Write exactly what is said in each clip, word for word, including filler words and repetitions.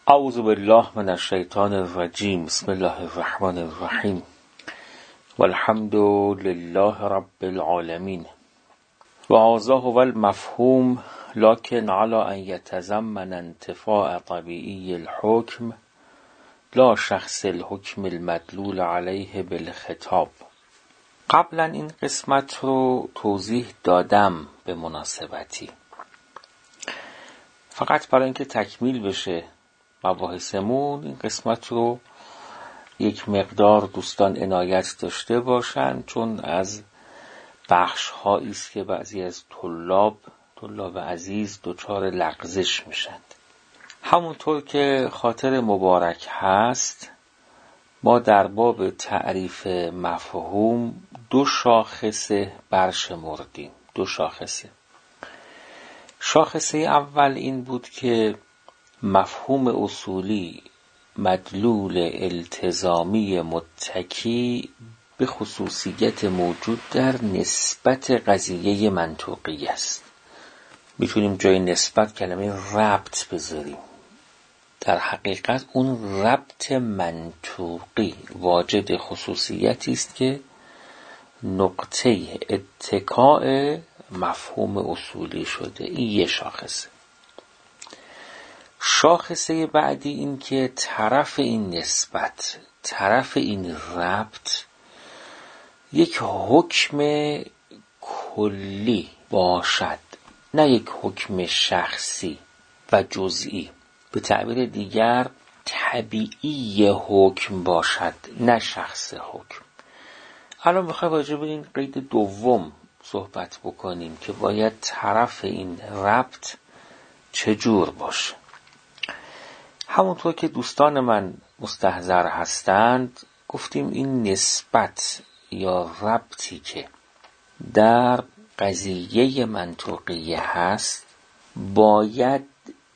اعوذ بالله من الشیطان الرجیم. بسم الله الرحمن الرحیم. والحمد لله رب العالمین. و هذا هو المفهوم لكن على ان يتضمن انتفاء طبيعي الحكم لا شخص الحكم المدلول عليه بالخطاب. قبلا این قسمت رو توضیح دادم به مناسبتی، فقط برای اینکه تکمیل بشه مباحثمون این قسمت رو یک مقدار دوستان عنایت داشته باشن، چون از بخش هایی است که بعضی از طلاب طلاب عزیز دچار لغزش میشند. همونطور که خاطر مبارک هست، ما در باب تعریف مفهوم دو شاخصه برشمردیم. دو شاخصه. شاخصه اول این بود که مفهوم اصولی مدلول التزامی متکی به خصوصیت موجود در نسبت قضیه منطوقی است. میتونیم جای نسبت کلمه ربط بذاریم. در حقیقت اون ربط منطوقی واجد خصوصیتی است که نقطه اتکاء مفهوم اصولی شده. این یه شاخصه. شاخصه بعدی این که طرف این نسبت، طرف این ربط یک حکم کلی باشد، نه یک حکم شخصی و جزئی. به تعبیر دیگر طبیعی حکم باشد، نه شخص حکم. الان میخوایم راجع به این قید دوم صحبت بکنیم که باید طرف این ربط چجور باشه. همونطور که دوستان من مستحضر هستند، گفتیم این نسبت یا ربطی که در قضیه منطقی هست باید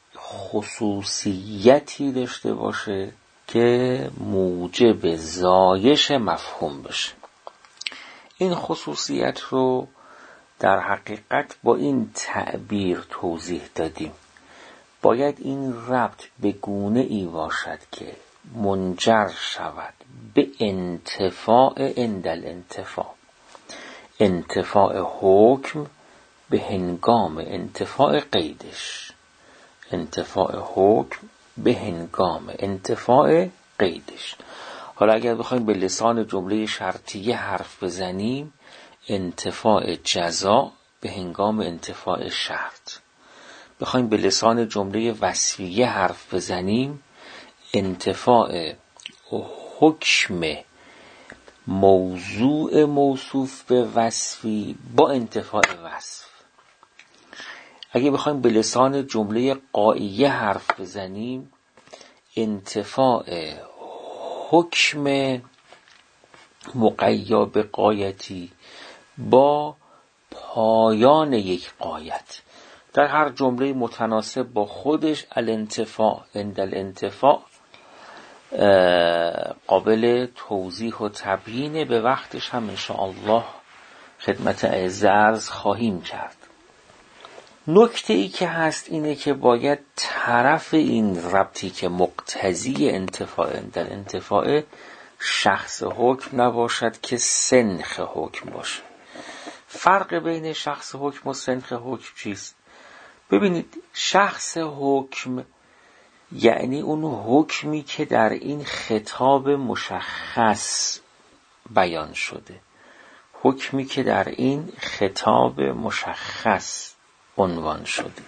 خصوصیتی داشته باشه که موجب زایش مفهوم بشه. این خصوصیت رو در حقیقت با این تعبیر توضیح دادیم. باید این ربط به گونه ای باشد که منجر شود به انتفاع عند الانتفاع، انتفاع حکم به هنگام انتفاع قیدش، انتفاع حکم به هنگام انتفاع قیدش. حالا اگر بخوایم به لسان جمله شرطیه حرف بزنیم، انتفاع جزا به هنگام انتفاع شرط. بخوایم به لسان جمله وصفیه حرف بزنیم، انتفاع حکم موضوع موصوف به وصفی با انتفاع وصف. اگه بخوایم به لسان جمله قائیه حرف بزنیم، انتفاع حکم مقیا به غایتی با پایان یک غایت. در هر جمله متناسب با خودش الانتفاع عند الانتفاع قابل توضیح و تبیین. به وقتش هم انشاءالله خدمت عرض خواهیم کرد. نکته ای که هست اینه که باید طرف این ربطی که مقتضی انتفاع عند الانتفاع شخص حکم نباشد که سنخ حکم باشه. فرق بین شخص حکم و سنخ حکم چیست؟ ببینید، شخص حکم یعنی اون حکمی که در این خطاب مشخص بیان شده، حکمی که در این خطاب مشخص عنوان شده.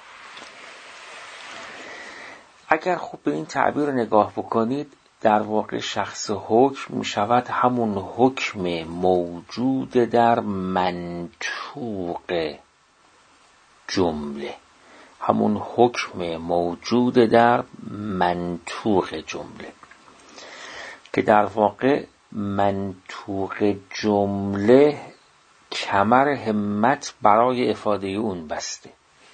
اگر خوب به این تعبیر نگاه بکنید، در واقع شخص حکم می شود همون حکم موجود در منطوق جمله، همون حکم موجود در منطوق جمله که در واقع منطوق جمله کمر همت برای افاده اون بسته.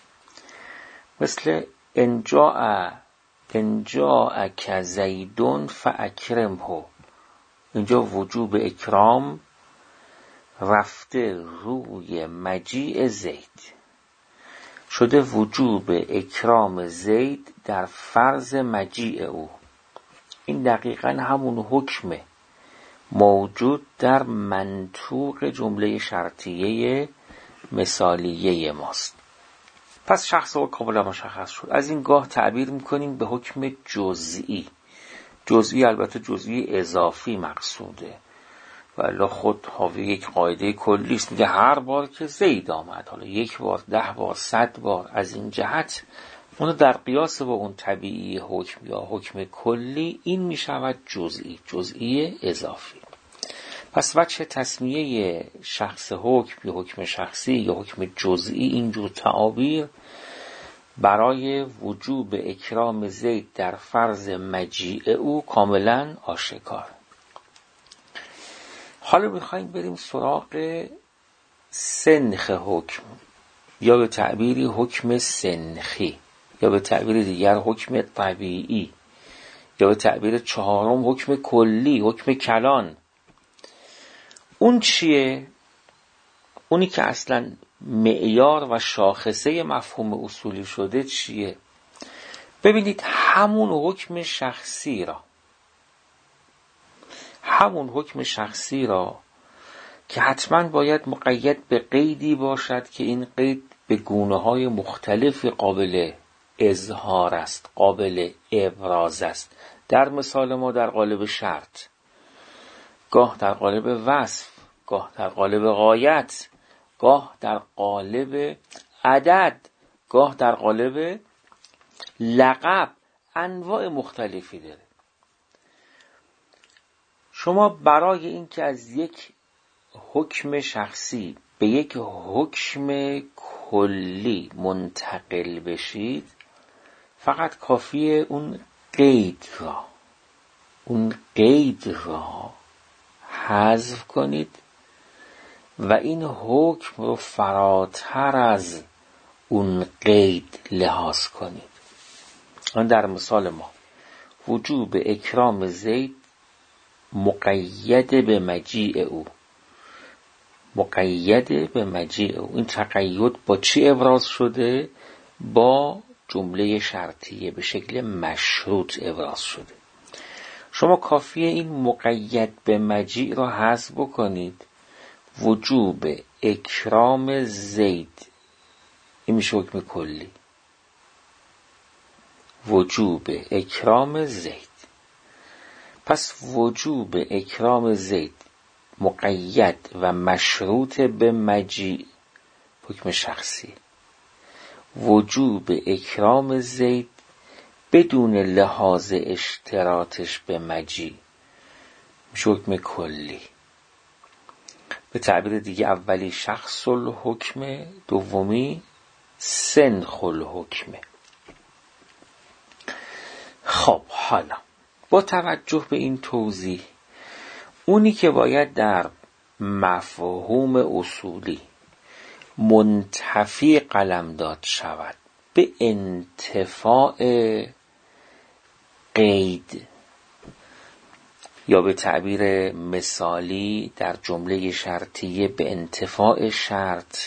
مثل انجاء انجاء که زیدون فاکرمه، اینجا وجوب اکرام رفته روی مجیء زید. شده وجوب اکرام زید در فرض مجیء او. این دقیقاً همون حکمه موجود در منطوق جمله شرطیه مثالیه ماست. پس شخص او کاملا مشخص شد. از این گاه تعبیر میکنیم به حکم جزئی. جزئی البته جزئی اضافی مقصوده، ولی خود حاوی یک قاعده کلی است. میگه هر بار که زید آمد، حالا یک بار، ده بار، صد بار، از این جهت اونو در قیاس با اون طبیعی حکم یا حکم کلی این میشود جزئی، جزئی اضافی. پس وجه تسمیه شخص حکم یا حکم شخصی یا حکم جزئی اینجور تعابیر برای وجوب اکرام زید در فرض مجیء او کاملا آشکار. حالا میخواییم بریم سراغ سنخ حکم، یا به تعبیری حکم سنخی، یا به تعبیر دیگر حکم طبیعی، یا به تعبیر چهارم حکم کلی، حکم کلان. اون چیه؟ اونی که اصلا معیار و شاخصه مفهوم اصولی شده چیه؟ ببینید همون حکم شخصی را همون حکم شخصی را که حتما باید مقید به قیدی باشد که این قید به گونه‌های مختلفی قابل اظهار است، قابل ابراز است. در مثال ما در قالب شرط، گاه در قالب وصف، گاه در قالب غایت، گاه در قالب عدد، گاه در قالب لقب، انواع مختلفی داره. شما برای این که از یک حکم شخصی به یک حکم کلی منتقل بشید، فقط کافیه اون قید را اون قید را حذف کنید و این حکم رو فراتر از اون قید لحاظ کنید. آن در مثال ما وجوب اکرام زید مقید به مجیء او، مقید به مجیء او. این تقید با چی ابراز شده؟ با جمله شرطیه به شکل مشروط ابراز شده. شما کافیه این مقید به مجیء را حذف بکنید. وجوب اکرام زید، این میشه حکم کلی. وجوب اکرام زید. پس وجوب اکرام زید مقید و مشروط به مجیء، حکم شخصی. وجوب اکرام زید بدون لحاظ اشتراطش به مجیء، میشه حکم کلی. به تعبیر دیگه اولی شخص الحکم، دومی سنخ الحکم. خب حالا با توجه به این توضیح، اونی که باید در مفهوم اصولی منتفی قلمداد شود به انتفاع قید، یا به تعبیر مثالی در جمله شرطیه به انتفاع شرط،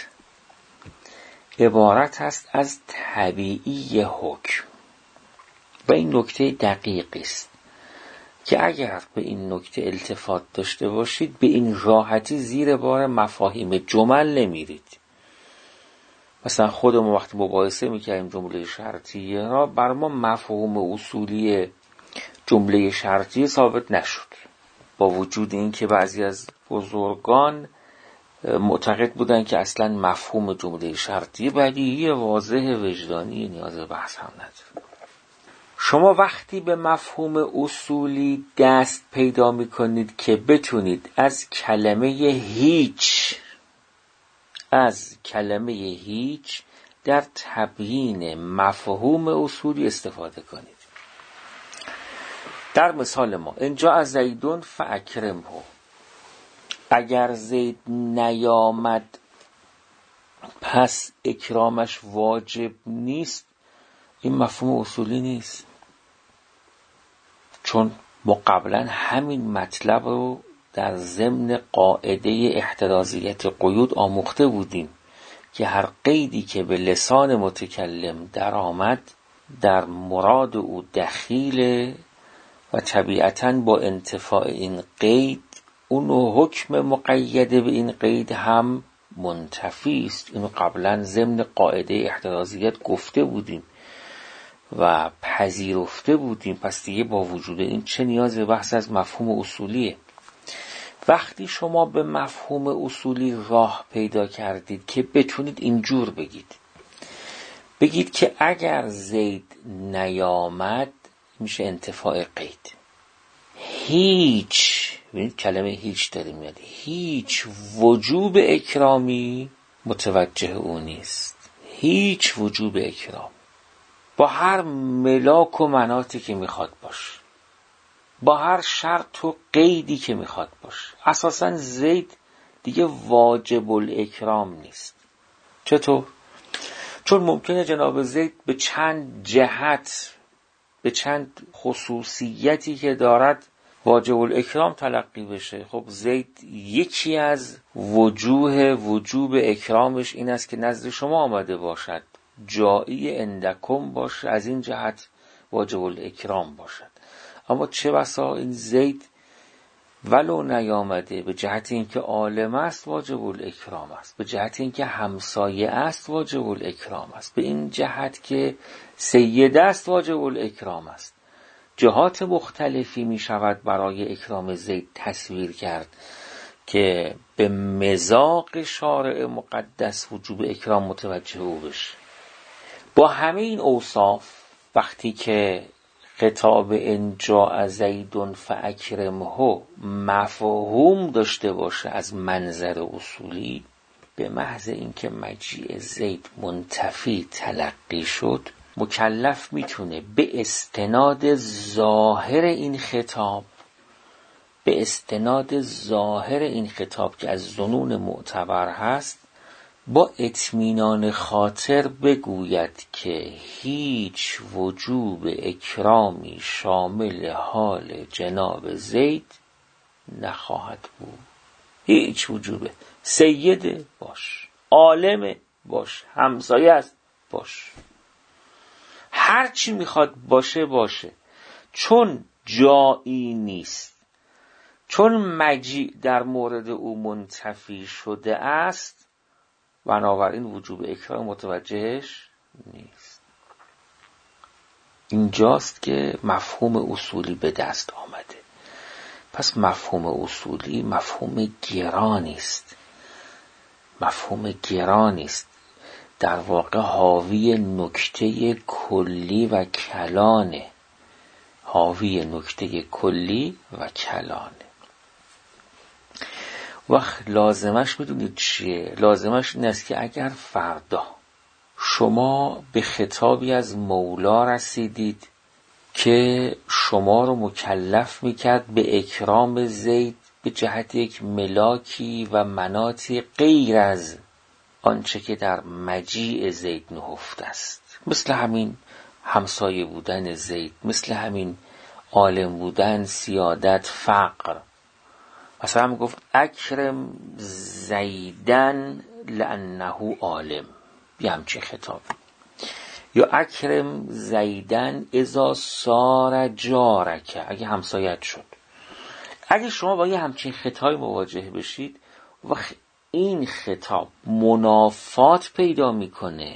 عبارت است از طبیعی حکم. و این نکته دقیقی است که اگر به این نکته التفات داشته باشید به این راحتی زیر بار مفاهیم جمل نمیرید. مثلا خودمون وقتی مباحثه میکردیم جمله شرطیه را، بر ما مفهوم اصولی جمله شرطیه ثابت نشد، با وجود این که بعضی از بزرگان معتقد بودن که اصلا مفهوم جمله شرطیه بدیهی واضح وجدانی نیاز به بحث هم نداره. شما وقتی به مفهوم اصولی دست پیدا میکنید که بتونید از کلمه هیچ از کلمه هیچ در تبیین مفهوم اصولی استفاده کنید. در مثال ما اینجا از زیدون فاکرمه، اگر زید نیامد پس اکرامش واجب نیست، این مفهوم اصولی نیست، چون ما قبلا همین مطلب رو در ضمن قاعده احترازیت قیود آموخته بودیم که هر قیدی که به لسان متکلم در آمد در مراد او دخیله و طبیعتاً با انتفاع این قید اون حکم مقیده به این قید هم منتفی است. اینو قبلا ضمن قاعده احترازیت گفته بودیم و پذیرفته بودیم. پس دیگه با وجود این چه نیاز به بحث از مفهوم اصولیه؟ وقتی شما به مفهوم اصولی راه پیدا کردید که بتونید اینجور بگید بگید که اگر زید نیامد میشه انتفاع قید. هیچ، ببینید کلمه هیچ داره میاد، هیچ وجوب اکرامی متوجه او نیست. هیچ وجوب اکرام با هر ملاک و مناطی که میخواد باشه، با هر شرط و قیدی که میخواد باشه، اساساً زید دیگه واجب الاکرام نیست. چطور؟ چون ممکنه جناب زید به چند جهت، به چند خصوصیتی که دارد واجب الاکرام تلقی بشه. خب زید یکی از وجوه وجوب اکرامش این است که نزد شما آمده باشد، جایی اندکم باشه، از این جهت واجب الاکرام باشد. اما چه بسا این زید ولو نیامده به جهت اینکه عالم است واجب الاکرام است، به جهت اینکه همسایه است واجب الاکرام است، به این جهت که سید است واجب الاکرام است. جهات مختلفی می شود برای اکرام زید تصویر کرد که به مذاق شارع مقدس وجوب اکرام متوجه او بشه. با همه این اوصاف وقتی که خطاب انجا زیدون فاکرمه مفهوم داشته باشه از منظر اصولی، به محض اینکه مجیء زید منتفی تلقی شد مکلف میتونه به استناد ظاهر این خطاب به استناد ظاهر این خطاب که از ظنون معتبر هست با اطمینان خاطر بگوید که هیچ وجوب اکرامی شامل حال جناب زید نخواهد بود. هیچ وجوبه، سید باش، عالم باش، همسایه است باش، هر چی میخواد باشه باشه، چون جایی نیست، چون مجیء در مورد او منتفی شده است، بنابراین وجوب اکرام متوجهش نیست. اینجاست که مفهوم اصولی به دست آمده. پس مفهوم اصولی مفهوم گرانی است، مفهوم گرانی است، در واقع حاوی نکته کلی و کلانه، حاوی نکته کلی و کلانه. وقت لازمش میدونید چیه؟ لازمش این است که اگر فردا شما به خطابی از مولا رسیدید که شما رو مکلف میکرد به اکرام زید به جهت یک ملاکی و مناطی غیر از آنچه که در مجیء زید نهفته است، مثل همین همسایه بودن زید، مثل همین عالم بودن، سیادت، فقر. مثلا هم گفت اکرم زیدن لانه عالم، یه همچین خطاب. یا اکرم زیدن اذا صار جارک، اگه همسایت شد. اگه شما با یه همچین خطابی مواجه بشید و این خطاب منافات پیدا میکنه،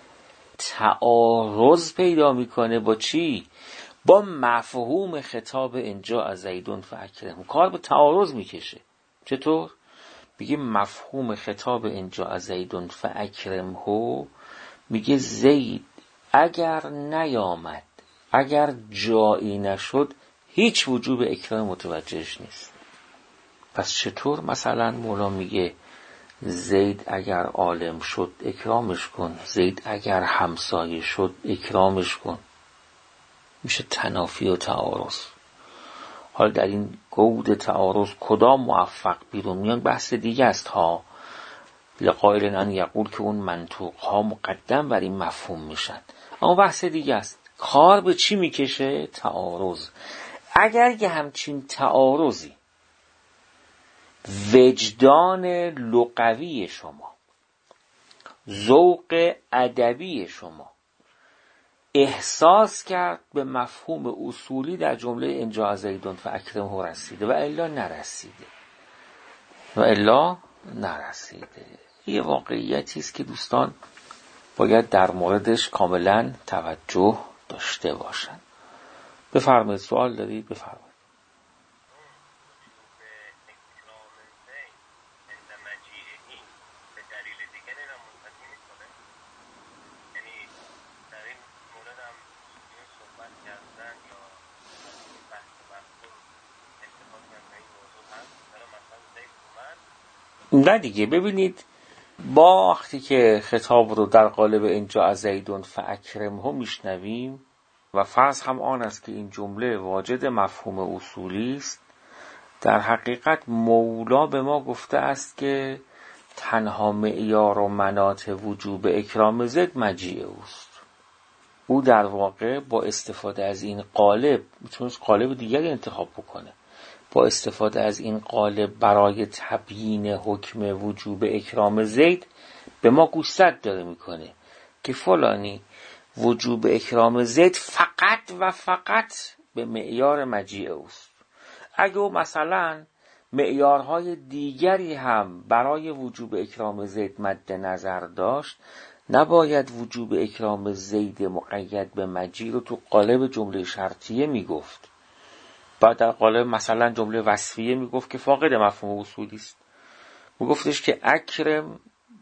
تعارض پیدا میکنه با چی؟ با مفهوم خطاب اینجا از زیدون فاکرم. کار به تعارض میکشه. چطور؟ بگه مفهوم خطاب اینجا از زیدون فاکرم هو میگه زید اگر نیامد، اگر جایی نشد، هیچ وجوب اکرام متوجهش نیست. پس چطور مثلا مولا میگه زید اگر عالم شد اکرامش کن، زید اگر همسایه شد اکرامش کن؟ میشه تنافی و تعارض. حالا در این گود تعارض کدام موفق بیرون میان بحث دیگه است ها. لقائل ان یقول که اون منطوق ها مقدم بر این مفهوم میشن، اما بحث دیگه است. کار به چی میکشه؟ تعارض. اگر یه همچین تعارضی وجدان لغوی شما ذوق ادبی شما احساس کرد به مفهوم اصولی در جمله ان جاء زیدون فاکرمه رسیده و الا نرسیده و الا نرسیده. یه واقعیتی است که دوستان باید در موردش کاملا توجه داشته باشند. بفرمایید، سوال دارید؟ بفرمایید. نه دیگه، ببینید با وقتی که خطاب رو در قالب ان جاء زیدون فاکرمه میشنویم و فرض هم آن است که این جمله واجد مفهوم اصولی است، در حقیقت مولا به ما گفته است که تنها معیار و مناط وجوب اکرام زید مجیء اوست. او در واقع با استفاده از این قالب میتونه قالب دیگری انتخاب بکنه. با استفاده از این قالب برای تبیین حکم وجوب اکرام زید به ما گوشزد داره میکنه که فلانی وجوب اکرام زید فقط و فقط به معیار مجیء اوست. اگه او مثلا معیارهای دیگری هم برای وجوب اکرام زید مد نظر داشت، نباید وجوب اکرام زید مقید به مجیء رو تو قالب جمله شرطیه میگفت. بعد در قالب مثلا جمله وصفیه میگفت که فاقد مفهوم اصولی است. میگفتش که اکرم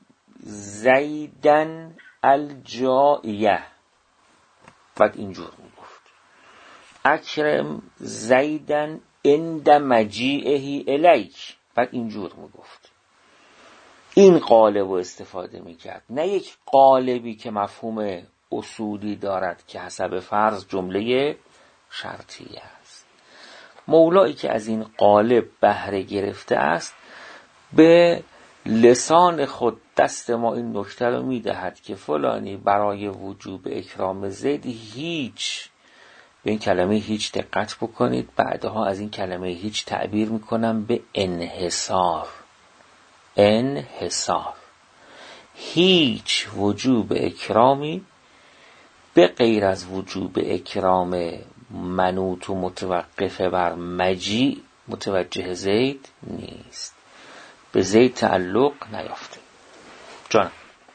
زیدن الجائیه، بعد اینجور میگفت اکرم زیدن عند مجیئه الیک، بعد اینجور میگفت. این قالب رو استفاده میکرد، نه یک قالبی که مفهوم اصولی دارد که حسب فرض جمله شرطیه است. مولایی که از این قالب بهره گرفته است به لسان خود دست ما این نکته رو میدهد که فلانی برای وجوب اکرام زید هیچ، به این کلمه هیچ دقت بکنید، بعدها از این کلمه هیچ تعبیر میکنم به انحصار. انحصار هیچ وجوب اکرامی به غیر از وجوب اکرام منوط و متوقف بر مجیء متوجه زید نیست، به زید تعلق نیافته. جانم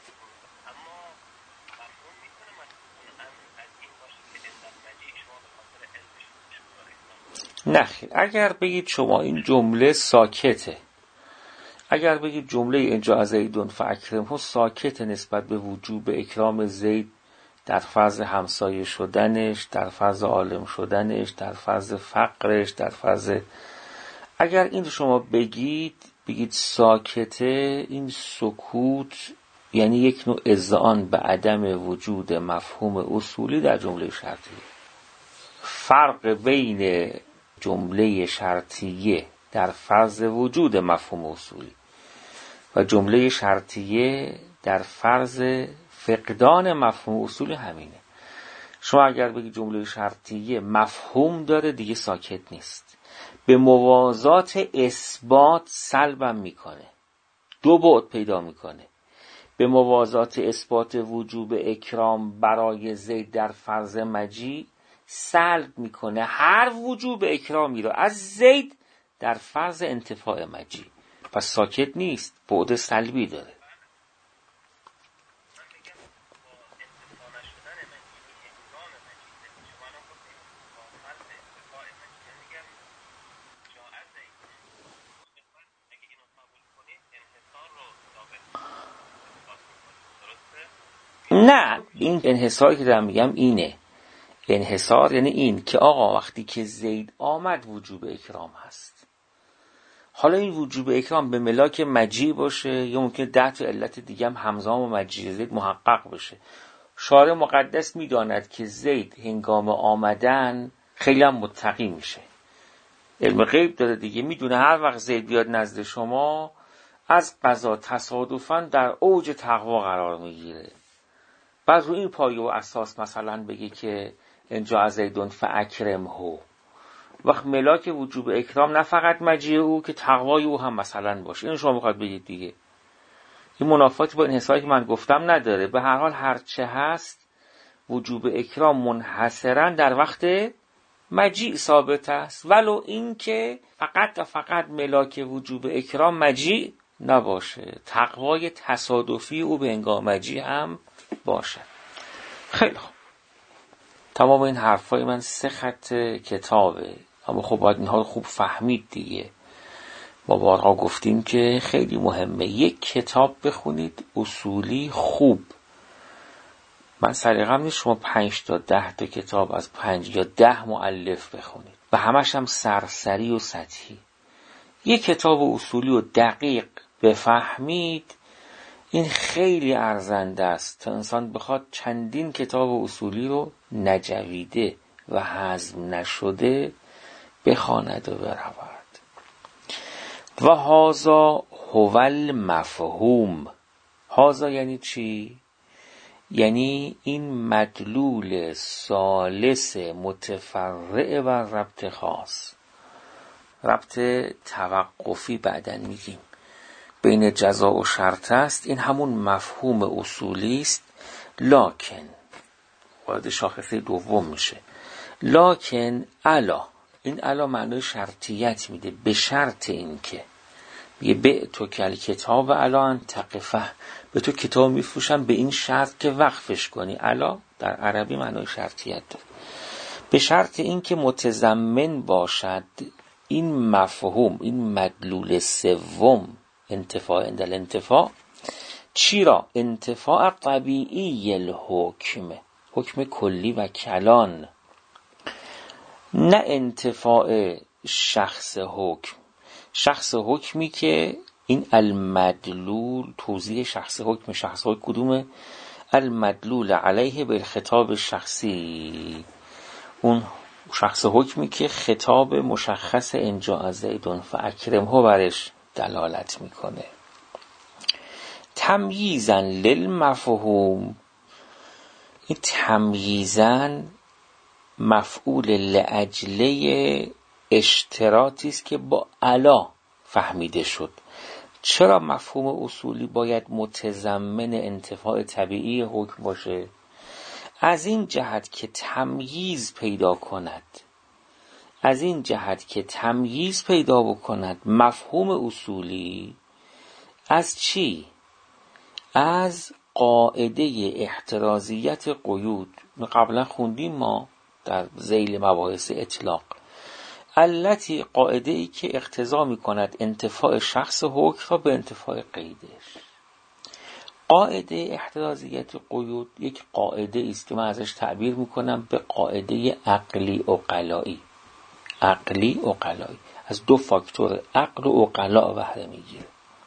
نخیر، اگر بگید شما این جمله ساکته، اگر بگید جمله ان جاء زیدون فاکرمه ساکت نسبت به وجوب اکرام زید در فرض همسایه شدنش، در فرض عالم شدنش، در فرض فقرش، در فرض، اگر این شما بگید بگید ساکته، این سکوت یعنی یک نوع اذعان به عدم وجود مفهوم اصولی در جمله شرطیه. فرق بین جمله شرطیه در فرض وجود مفهوم اصولی و جمله شرطیه در فرض فقدان مفهوم اصولی همینه. شما اگر بگید جمله شرطیه مفهوم داره دیگه ساکت نیست، به موازات اثبات سلبم میکنه، دو بعد پیدا میکنه. به موازات اثبات وجوب اکرام برای زید در فرض مجیء سلب میکنه هر وجوب اکرامی رو از زید در فرض انتفاع مجیء. پس ساکت نیست، بعد سلبی داره. نه، این انحصاری که دارم میگم اینه. انحصار یعنی این که آقا وقتی که زید آمد وجوب اکرام هست. حالا این وجوب اکرام به ملاک مجیء باشه یا ممکنه ده تا علت دیگه هم همزمان و مجیء زید محقق بشه. شارع مقدس میداند که زید هنگام آمدن خیلی هم متقی میشه، علم غیب داره دیگه، میدونه هر وقت زید بیاد نزد شما از قضا تصادفاً در اوج تقوا قرار میگیره. بعد رو این پایه و اساس مثلا بگی که ان جاء زیدون فاکرمه، وقت ملاک وجوب اکرام نه فقط مجیء او که تقوای او هم مثلا باشه. اینو شما میخواد بگید دیگه. این منافاتی با این حسابی که من گفتم نداره. به هر حال هرچه هست وجوب اکرام منحصرا در وقت مجیء ثابت است، ولو این که فقط و فقط ملاک وجوب اکرام مجیء نباشه، تقوای تصادفی او به هنگام مجیء هم باشه. خیلی خوب، تمام این حرفای من سه خط کتابه، اما خب باید اینها رو خوب فهمید دیگه. ما بارها گفتیم که خیلی مهمه یک کتاب بخونید اصولی خوب. من سلیقه‌م نیست شما پنج تا ده تا کتاب از پنج یا ده مؤلف بخونید و همش هم سرسری و سطحی. یک کتاب اصولی و دقیق بفهمید، این خیلی ارزنده است تا انسان بخواد چندین کتاب اصولی رو نجویده و هضم نشده بخواند و برود. و هازا هو المفهوم. هازا یعنی چی؟ یعنی این مدلول ثالث متفرع و ربط خاص، ربط توقفی بعداً میگیم، بین جزا و شرط است. این همون مفهوم اصولی است. لکن وارد شاخصه دوم میشه. لکن الا، این الا معنای شرطیت میده، به شرط این که یه به تو کل کتاب الا ان تقفه، به تو کتاب میفروشم به این شرط که وقفش کنی. الا در عربی معنای شرطیت داره. به شرط این که متضمن باشد این مفهوم، این مدلول سوم، انتفاع عند الانتفاع. چی را؟ انتفاع طبیعی الحکم، حکم کلی و کلان، نه انتفاع شخص حکم. شخص حکمی که این المدلول، توضیح شخص حکم، شخص حکم کدومه؟ المدلول علیه بالخطاب شخصی، اون شخص حکمی که خطاب مشخص انجا زیدون فاکرمه برش دلالت میکنه. تمییزن للمفهوم، این تمییزن مفعول لاجله اشتراطی است که با الا فهمیده شد. چرا مفهوم اصولی باید متضمن انتفاع طبیعی حکم باشه؟ از این جهت که تمییز پیدا کند، از این جهت که تمییز پیدا بکند مفهوم اصولی از چی؟ از قاعده احترازیت قیود. قبلا خوندیم ما در ذیل مباحث اطلاق، التی قاعده ای که اقتضا می کند انتفاع شخص حکم را به انتفاع قیدش. قاعده احترازیت قیود یک قاعده است که من ازش تعبیر می کنم به قاعده عقلی عقلایی. عقلی عقلایی از دو فاکتور عقل و عقلا بهره میگیره.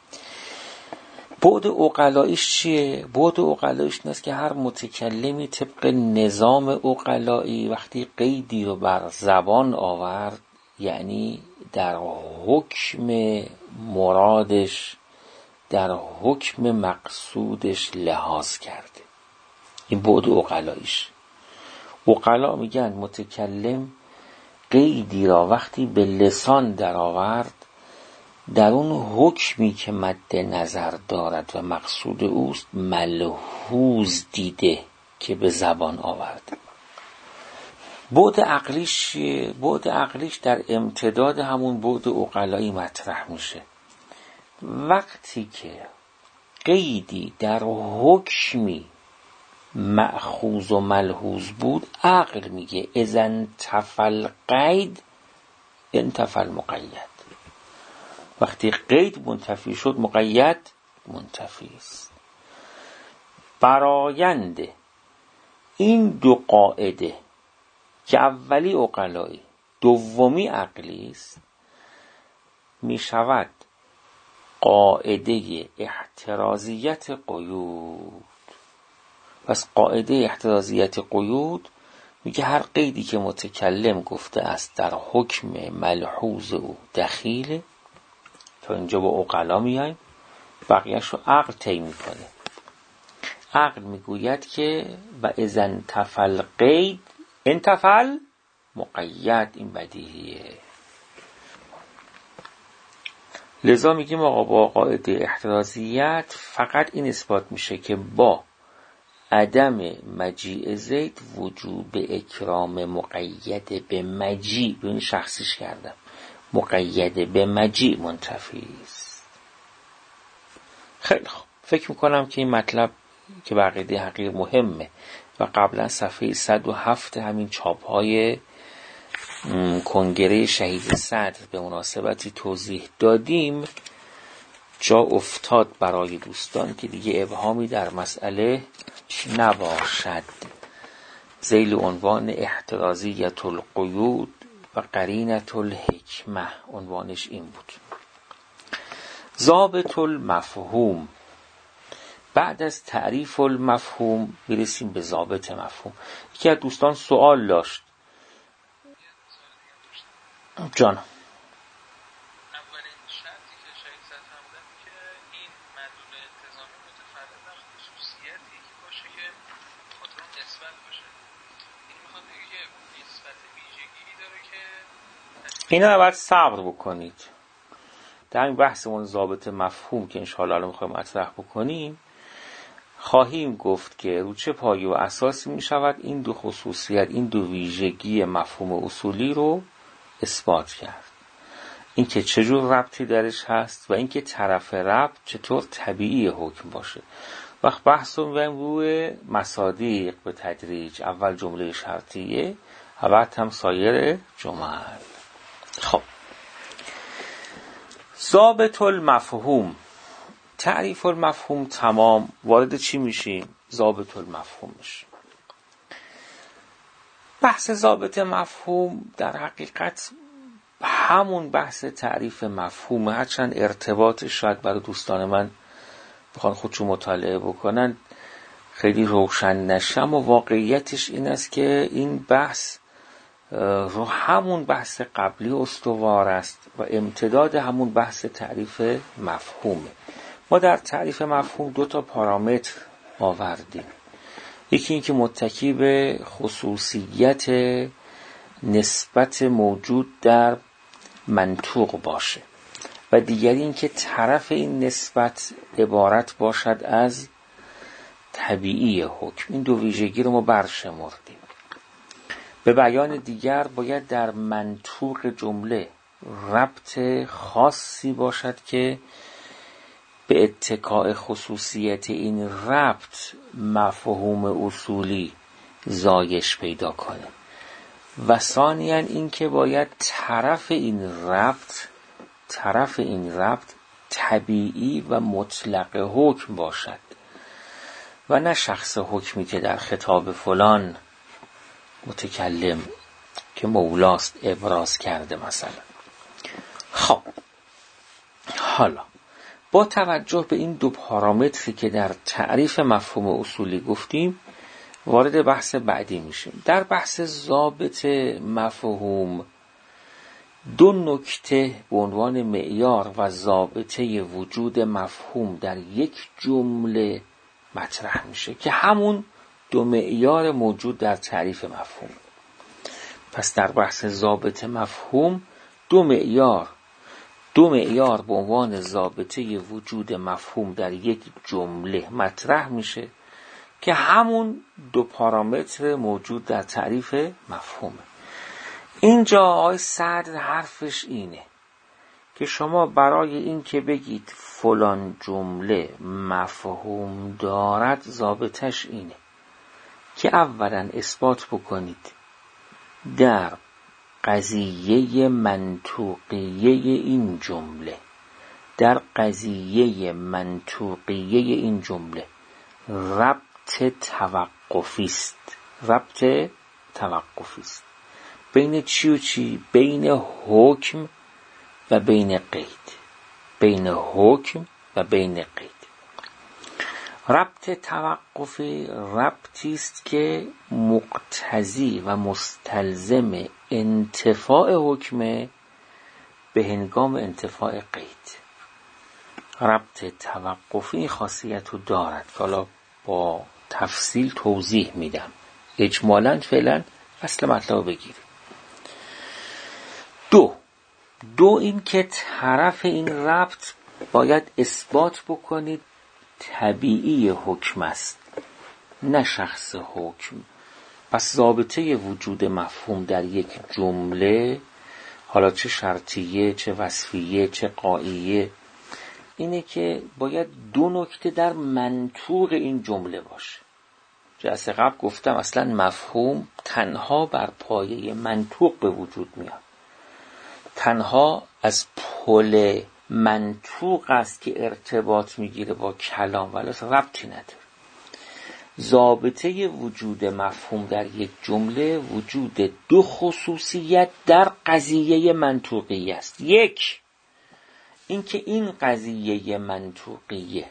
بعد عقلاییش چیه؟ بعد عقلاییش این است که هر متکلمی طبق نظام عقلایی وقتی قیدی رو بر زبان آورد، یعنی در حکم مرادش، در حکم مقصودش لحاظ کرده. این بعد عقلاییش. عقلا میگن متکلم قیدی را وقتی به لسان در آورد، در اون حکمی که مد نظر دارد و مقصود اوست ملحوظ دیده که به زبان آورده. بعد عقلیش بعد عقلیش در امتداد همون بعد عقلایی مطرح میشه. وقتی که قیدی در حکمی مأخوذ و ملحوظ بود، عقل میگه اذن تفل قید انتفل مقید. وقتی قید منتفی شد مقید منتفی است. برآیند این دو قاعده که اولی عقلایی دومی عقلی است، می شود قاعده احترازیت قیود. پس قاعده احترازیت قیود میگه هر قیدی که متکلم گفته است در حکم ملحوظ او دخیله. تا اینجا با عقلا میایم، بقیهش رو عقل طی میکنه. عقل میگوید که و اذن تفل قید انتفل مقید. این بدیهیه. لذا میگیم آقا با قاعده احترازیت فقط این اثبات میشه که با عدم مجیء زید وجوب اکرام مقید به مجیء، به این شخصیش کردم، مقید به مجیء منتفی است. خیلی خوب، فکر میکنم که این مطلب که بقیده حقیق مهمه و قبلا صفحه صد و هفت همین چاپ های کنگره شهید صدر به مناسبتی توضیح دادیم جا افتاد برای دوستان که دیگه ابهامی در مسئله نباشد. ذیل عنوان احترازیت القیود و قرینت الحکمه عنوانش این بود. ضابط المفهوم. بعد از تعریف المفهوم میرسیم به ضابط مفهوم. یکی از دوستان سوال داشت. جان اولین شرطی که شاید زد هم بودن که این مدلول التزامی متفرد در خصوصیتی که باشه که خاطر نسبت باشه. این میخواد بگه که نسبت ویژگی داره که اینا رو باید صبر بکنید. در این بحثمون ضابط مفهوم که انشاءالله الان میخوایم مطرح بکنیم خواهیم گفت که رو چه پایه و اساسی میشود این دو خصوصیت، این دو ویژگی مفهوم اصولی رو اثبات کرد. این که چجور ربطی درش هست و این که طرف ربط چطور طبیعی حکم باشه. وقت بحث رو می‌بریم روی مصادیق به تدریج، اول جمله شرطیه و بعد هم سایر جمل. خب ضابط المفهوم. تعریف المفهوم تمام، وارد چی میشیم؟ ضابط المفهوم میشیم. بحث ضابط مفهوم در حقیقت همون بحث تعریف مفهوم، هرچند ارتباطش شاید برای دوستان من بخوان خودشون مطالعه بکنن خیلی روشن نشه، اما واقعیتش این است که این بحث رو همون بحث قبلی استوار است و امتداد همون بحث تعریف مفهومه. ما در تعریف مفهوم دو تا پارامتر آوردیم. یکی این که متکی به خصوصیت نسبت موجود در منطوق باشه و دیگری این که طرف این نسبت عبارت باشد از طبیعی حکم. این دو ویژگی رو ما برشمردیم. به بیان دیگر باید در منطوق جمله ربط خاصی باشد که به اتکاء خصوصیت این ربط مفهوم اصولی زایش پیدا کنه و ثانیاً این که باید طرف این ربط طرف این ربط طبیعی و مطلق حکم باشد و نه شخص حکمی که در خطاب فلان متکلم که مولاست ابراز کرده مثلا. خب حالا با توجه به این دو پارامتری که در تعریف مفهوم اصولی گفتیم وارد بحث بعدی میشیم. در بحث ضابط مفهوم دو نکته به عنوان معیار و ضابطه وجود مفهوم در یک جمله مطرح میشه که همون دو معیار موجود در تعریف مفهوم. پس در بحث ضابط مفهوم دو معیار دو معیار به عنوان ضابطه وجود مفهوم در یک جمله مطرح میشه که همون دو پارامتر موجود در تعریف مفهومه. اینجا آقای صدر حرفش اینه که شما برای این که بگید فلان جمله مفهوم دارد ضابطش اینه که اولا اثبات بکنید در قضیه منطوقیه این جمله در قضیه منطوقیه این جمله ربط توقفی است ربط توقفی است بین چی و چی؟ بین حکم و بین قید بین حکم و بین قید. ربط توقفی ربطی است که مقتضی و مستلزم انتفاع حکم به هنگام انتفاع قید. ربط توقفی خاصیت رو دارد که حالا با تفصیل توضیح میدم. اجمالاً فعلا اصل مطلب بگیریم. دو دو این که طرف این ربط باید اثبات بکنید طبیعی حکم است نه شخص حکم. پس ضابطه وجود مفهوم در یک جمله، حالا چه شرطیه چه وصفیه چه قائیه، اینه که باید دو نکته در منطوق این جمله باشه. جلسه قبل گفتم اصلا مفهوم تنها بر پایه منطوق به وجود میاد، تنها از پل منطوق است که ارتباط میگیره با کلام، ولی ربطی نداره. ضابطه وجود مفهوم در یک جمله وجود دو خصوصیت در قضیه منطوقی است. یک، اینکه این قضیه منطوقیه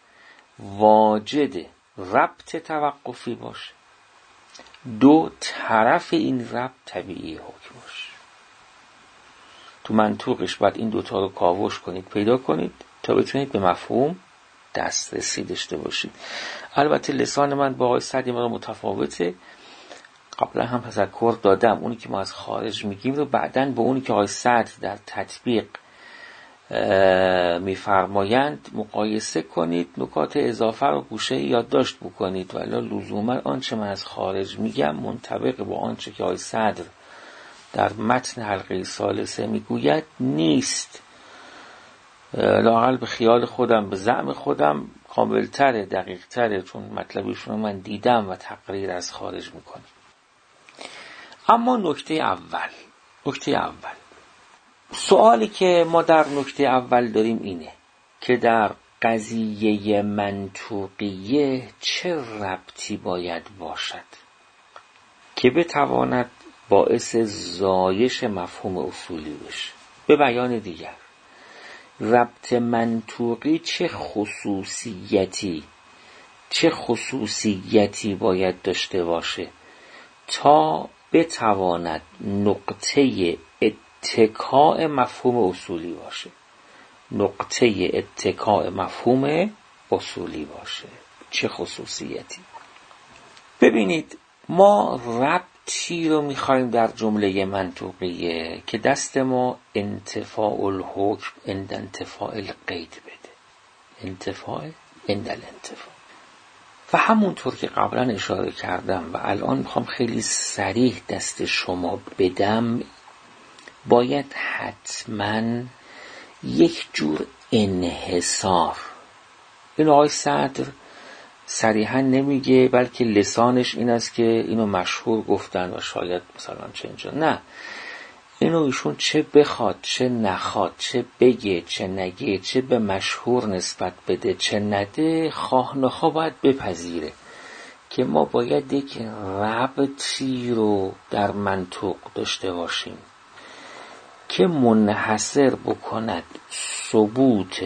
واجد ربط توقفی باشه. دو، طرف این ربط طبیعی حکم باشه. تو منطوقش باید این دوتا رو کاوش کنید، پیدا کنید تا بتونید به مفهوم دسترسی داشته باشید. البته لسان من با آقای سعدی ما متفاوته. قبلا هم تذکر دادم اونی که ما از خارج میگیم رو بعداً با اونی که آقای سعد در تطبیق میفرمایند مقایسه کنید، نکات اضافه رو گوشه یادداشت بکنید، ولی لزوما آنچه من از خارج میگم منطبق با آنچه که آقای صدر در متن حلقه ثالثه میگوید نیست. لااقل به خیال خودم، به زعم خودم کاملتره، دقیقتره، چون مطلبیشون من دیدم و تقریر از خارج میکنم. اما نکته اول نکته اول سوالی که ما در نکته اول داریم اینه که در قضیه منطوقیه چه ربطی باید باشد که بتواند باعث زایش مفهوم اصولی بشه. به بیان دیگر، ربط منطوقی چه خصوصیتی چه خصوصیتی باید داشته باشه تا بتواند نقطه اتکاء مفهوم اصولی باشه، نقطه اتکاء مفهوم اصولی باشه. چه خصوصیتی؟ ببینید، ما ربطی رو میخوایم در جمله منطوقیه که دست ما انتفاع الحکم عند انتفاع القید بده، انتفاع عند الانتفاع. و همونطور که قبلا اشاره کردم و الان میخوام خیلی صریح دست شما بدم، باید حتما یک جور انحصار، این آقای صدر صریحا نمیگه بلکه لسانش این است که اینو مشهور گفتن و شاید مثلا چه اینجا، نه، اینو ایشون چه بخواد چه نخواد، چه بگه چه نگه، چه به مشهور نسبت بده چه نده، خواه نخواه باید بپذیره که ما باید یک ربطی رو در منطوق داشته باشیم که منحصر بکند ثبوت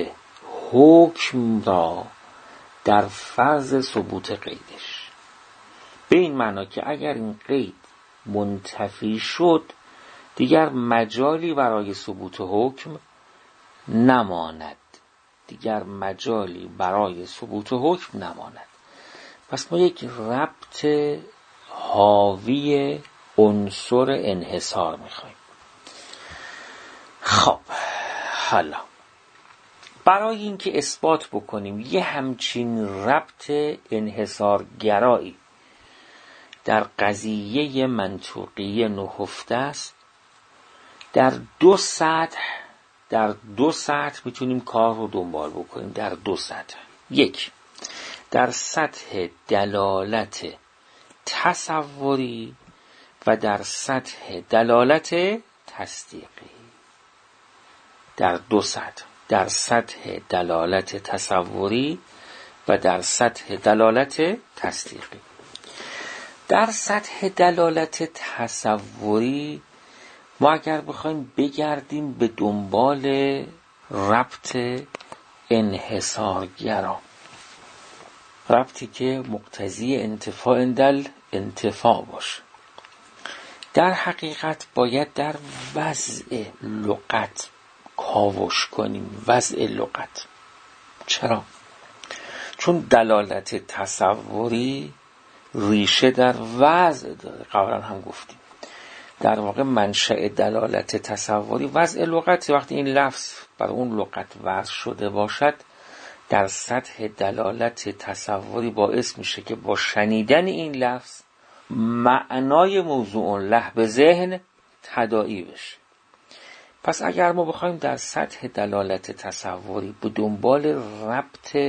حکم را در فرض ثبوت قیدش. به این معنا که اگر این قید منتفی شد دیگر مجالی برای ثبوت حکم نماند، دیگر مجالی برای ثبوت حکم نماند. پس ما یک ربط حاوی عنصر انحصار میخوایم. خب حالا برای اینکه اثبات بکنیم یه همچین ربط انحصارگرایی در قضیه منطوقی نهفته است، در دو سطح در دو سطح میتونیم کار رو دنبال بکنیم. در دو سطح، یک، در سطح دلالت تصوری و در سطح دلالت تصدیقی. در دو سطح، در سطح دلالت تصوری و در سطح دلالت تصدیقی. در سطح دلالت تصوری ما اگر بخوایم بگردیم به دنبال ربط انحصارگرا، ربطی که مقتضی انتفاع اندل انتفاع باشه، در حقیقت باید در وضع لغت کاوش کنیم. وضع لغت. چرا؟ چون دلالت تصوری ریشه در وضع داره. قبلا هم گفتیم در واقع منشأ دلالت تصوری وضع لغت. وقتی این لفظ بر اون لغت وضع شده باشد در سطح دلالت تصوری باعث میشه که با شنیدن این لفظ معنای موضوع له به ذهن تداعی بشه. پس اگر ما بخوایم در سطح دلالت تصوری به دنبال ربط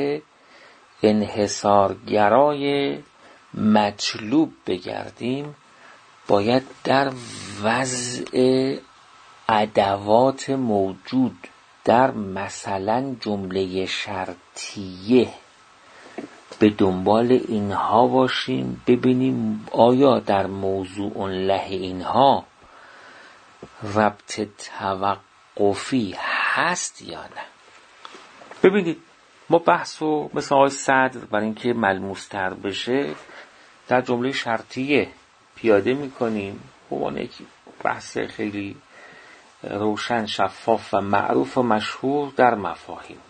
انحصارگرای مطلوب بگردیم، باید در وضع ادوات موجود در مثلا جمله شرطیه به دنبال اینها باشیم، ببینیم آیا در موضوع له اینها ربط توقفی هست یا نه. ببینید ما بحثو مثل آقای صدر برای اینکه ملموس تر بشه در جمله شرطیه پیاده میکنیم، خب یک بحث خیلی روشن، شفاف و معروف و مشهور در مفاهیم.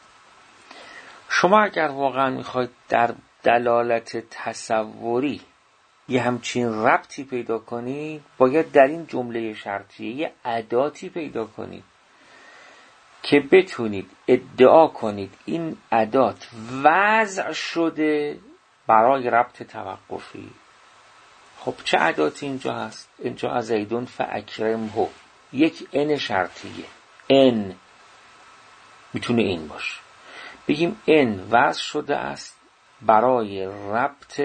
شما اگر واقعا میخواید در دلالت تصوری یه همچین ربطی پیدا کنید، باید در این جمله شرطیه یه اداتی پیدا کنید که بتونید ادعا کنید این ادات وضع شده برای ربط توقفی. خب چه اداتی اینجا هست؟ اینجا از زیدون فاکرمه، یک ان شرطیه. ان میتونه این باشه، بگیم ان وضع شده است برای ربط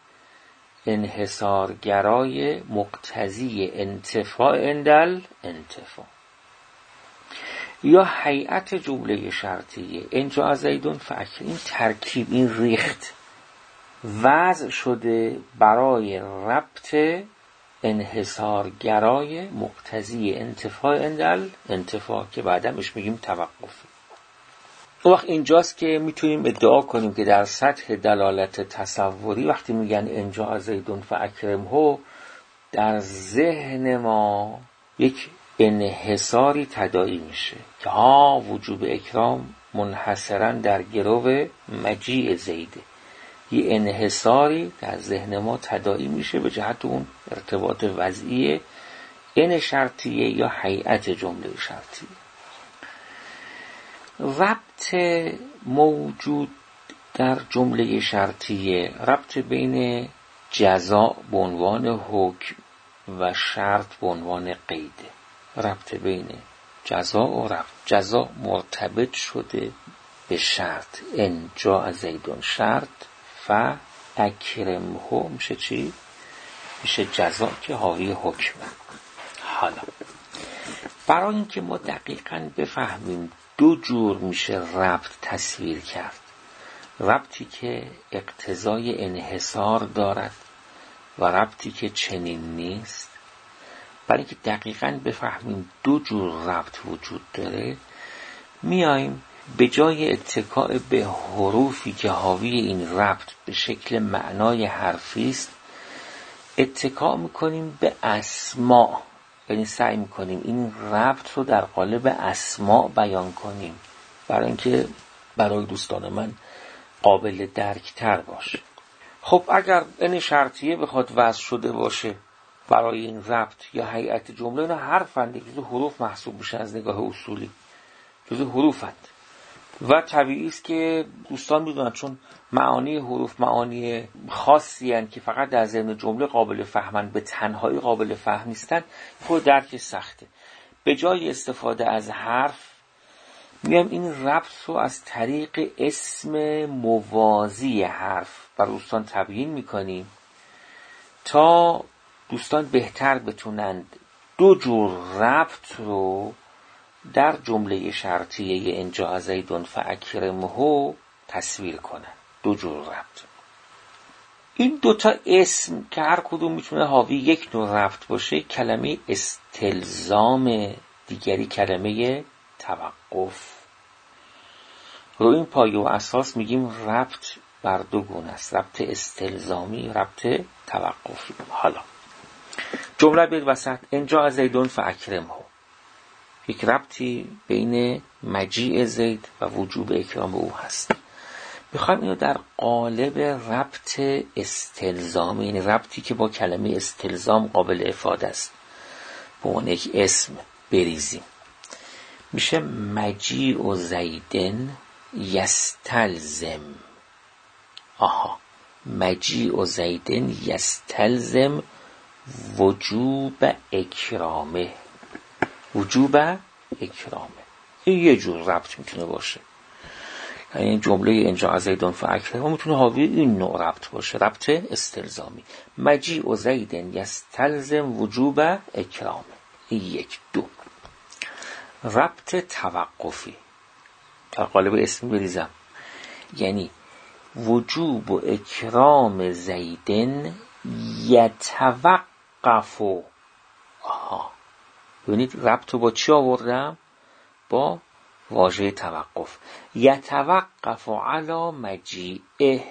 انحصارگرای مقتضی انتفاع اندل انتفاع. یا هیئت جمله شرطیه اینجا از زیدون فاکر، این ترکیب، این ریخت وضع شده برای ربط انحصارگرای مقتضی انتفاع اندل انتفاع که بعدمش میگیم توقفی. اون وقت اینجاست که میتونیم ادعا کنیم که در سطح دلالت تصوری وقتی میگن اینجا از زیدون فاکرمه، در ذهن ما یک انحصاری تداعی میشه که ها وجوب اکرام منحصرا در گرو مجیء زیده. یه انحصاری در ذهن ما تداعی میشه به جهت اون ارتباط وضعی ان شرطیه یا هیئت جمله شرطیه. ربط موجود در جمله شرطیه ربط بین جزاء به عنوان حکم و شرط به عنوان قیده. ربط بین جزاء و ربط، جزاء مرتبط شده به شرط، ان جاء زیدون شرط ف اکرمه میشه چی؟ میشه جزاء که حاوی حکمه. حالا برای اینکه ما دقیقاً بفهمیم دو جور میشه ربط تصویر کرد، ربطی که اقتضای انحصار دارد و ربطی که چنین نیست. برای اینکه دقیقاً بفهمیم دو جور ربط وجود داره، میایم به جای اتکاء به حروفی که حاوی این ربط به شکل معنای حرفی است، اتکا میکنیم به اسماء، یعنی سعی میکنیم این ربط رو در قالب اسماء بیان کنیم برای اینکه برای دوستان من قابل درک تر باشه. خب اگر این شرطیه بخواد وضع شده باشه برای این ربط یا هیئت جمله، اینا حرفند، جزو حروف محسوب میشن از نگاه اصولی، جزو حروفند و طبیعی است که دوستان میدونن چون معانی حروف معانی خاصی هستند که فقط در ضمن جمله قابل فهمن، به تنهایی قابل فهم نیستن، خود درک سخته. به جای استفاده از حرف میایم این ربط رو از طریق اسم موازی حرف بر دوستان تبیین میکنیم تا دوستان بهتر بتونند دو جور ربط رو در جمله شرطیه اینجا از زیدون فاکرمه تصویر کنن. دو جور ربط. این دوتا اسم که هر کدوم میتونه حاوی یک نوع ربط باشه، کلمه استلزام، دیگری کلمه توقف. رو این پایه و اساس میگیم ربط بر دو گونه است، ربط استلزامی، ربط توقفی. حالا جمله بید وسط اینجا از زیدون فاکرمه، یک ربطی بین مجیء زید و وجوب اکرام او هست. میخوایم اینو در قالب ربط استلزامی، یعنی ربطی که با کلمه استلزام قابل افاده است، به عنوان یک اسم بریزیم، میشه مجیء زیدن یستلزم. آها، مجیء زیدن یستلزم وجوب اکرامه. وجوب اکرامه این یه جور ربط میتونه باشه، یعنی این جمله انجا زیدن فاکرمه میتونه حاوی این نوع ربط باشه، ربط استلزامی. مجیء زیدن یستلزم وجوب اکرامه. این یک. دو، ربط توقفی. در قالب اسم بریزم، یعنی وجوب و اکرام زیدن یتوقف. آها، ببینید ربط رو با چی آوردم؟ با واژه توقف. یتوقف علی مجیئه،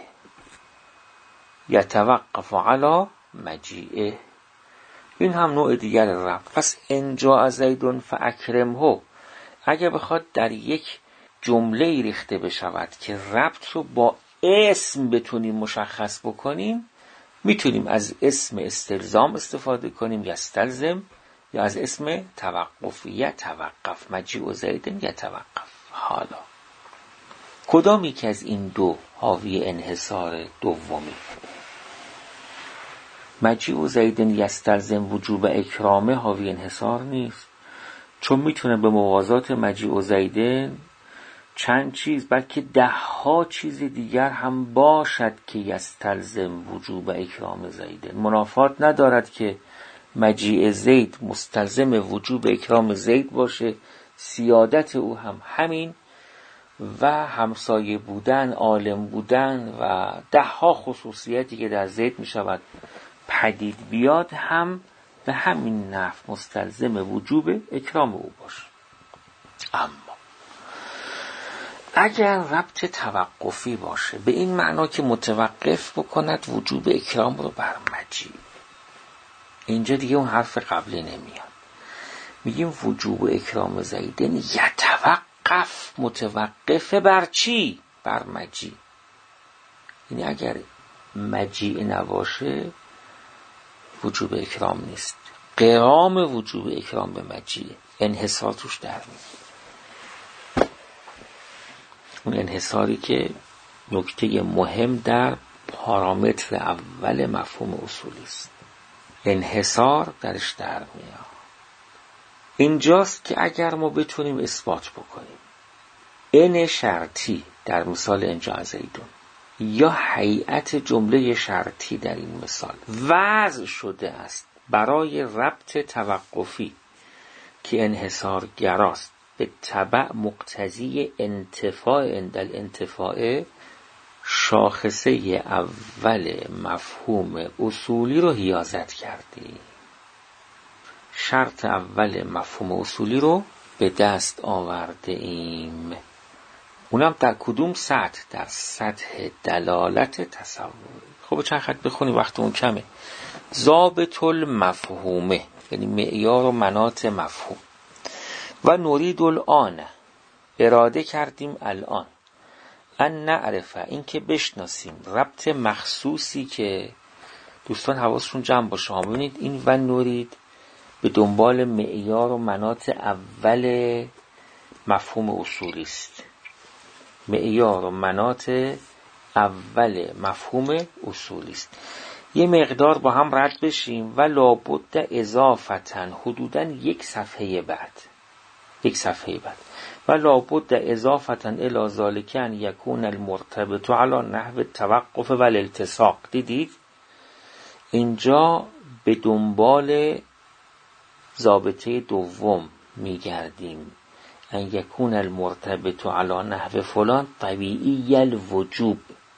یتوقف علی مجیئه. این هم نوع دیگر ربط. پس انجا زیدن فاکرمه اگه بخواد در یک جمله ریخته بشود که ربط رو با اسم بتونیم مشخص بکنیم، میتونیم از اسم استلزام استفاده کنیم یستلزم، یا از اسم توقف یتوقف. مجیء زیدن یتوقف. حالا کدامی که از این دو حاوی انحصار دومی؟ مجیء زیدن یستلزم وجوب اکرامه حاوی انحصار نیست، چون میتونه به موازات مجیء زیدن چند چیز بلکه ده ها چیز دیگر هم باشد که یستلزم وجوب اکرام زیدن. منافات ندارد که مجیء زید مستلزم وجوب اکرام زید باشه، سیادت او هم همین، و همسایه بودن، عالم بودن و ده ها خصوصیتی که در زید می شود پدید بیاد هم به همین نحو مستلزم وجوب اکرام او باشه. اما اگر ربط توقفی باشه به این معنا که متوقف بکند وجوب اکرام رو بر مجیء، اینجا دیگه اون حرف قبلی نمیاد. میگیم وجوب اکرام زیدن یتوقف، متوقف بر چی؟ بر مجیء. یعنی اگر مجیء نباشه وجوب اکرام نیست، قیام وجوب اکرام به مجیء، انحصار توش در میاد. اون انحصاری که نکته مهم در پارامتر اول مفهوم اصولی است، انحصار درش در میاد. اینجاست که اگر ما بتونیم اثبات بکنیم ان شرطی در مثال انجا زیدون یا هیئت جمله شرطی در این مثال وضع شده است برای ربط توقفی که انحصار گراست، به تبع مقتضی انتفاع اندل انتفاع، شاخصه اول مفهوم اصولی رو حیازت کردی. شرط اول مفهوم اصولی رو به دست آورده ایم. اونم در کدوم سطح؟ در سطح دلالت تصور. خب چند خط بخونیم وقت اون کمه. ضابط المفهومه، یعنی معیار و مناط مفهوم. و نرید الان، اراده کردیم الان، ان نعرف، این که بشناسیم ربط مخصوصی که دوستان حواسشون جمع باشه. ببینید این و نرید به دنبال معیار و مناط اول مفهوم اصولی است. معیار و مناط اول مفهوم اصولی است. یه مقدار با هم رد بشیم و لابد اضافتن، حدوداً یک صفحه بعد یک صفحه بعد و لابد اضافتن الی ذالک ان یکون المرتبط علی نحو التوقف و الالتصاق. دیدید اینجا به دنبال ضابطه دوم میگردیم، ان یکون المرتبط علی نحو فلان طبیعی الوجوب.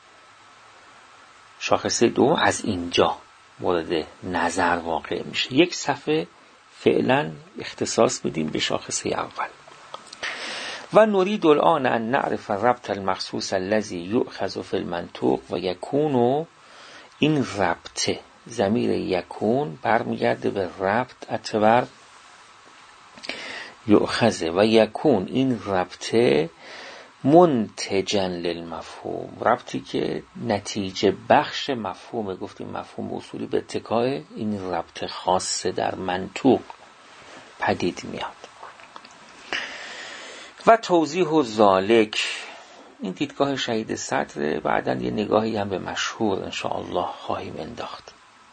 شاخصه دوم از اینجا مورد نظر واقع میشه. یک صفحه فعلا اختصاص بدیم به شاخصه اول. و نرید الان ان نعرف ربط المخصوص الذي يؤخذ في المنطوق و یکون. این ربط ضمیر یکون برمیگرده به ربط اتبر یؤخذ و یکون. این ربط منتجن للمفهوم، ربطی که نتیجه بخش مفهوم. گفتیم مفهوم اصولی به اتکای این ربط خاصه در منطوق. پدید میاد. و توضیح و ذالک، این دیدگاه شهید صدر، بعداً یه نگاهی هم به مشهور انشاءالله خواهیم انداخت.